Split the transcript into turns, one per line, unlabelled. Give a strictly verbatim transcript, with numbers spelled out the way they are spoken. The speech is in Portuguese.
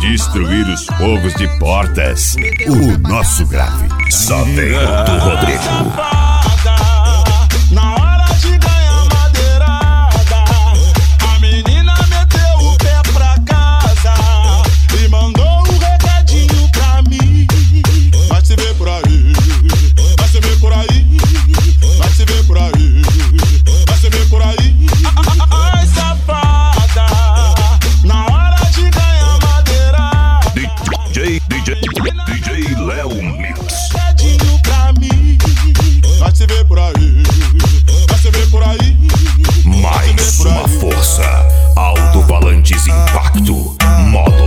destruir os fogos de portas. O nosso grave só vem do Rodrigo.
Na hora de ganhar madeirada, a menina meteu o pé pra casa e mandou um recadinho pra mim. Vai se ver por aí, vai se ver por aí, vai se ver por aí, vai se ver por aí. Ai, safada, na hora de ganhar madeirada.
D J, D J, D J Léo Mix.
Recadinho pra mim, vai se ver por aí, vai se ver por aí.
Mais uma força. Alto-falantes Impacto. Modo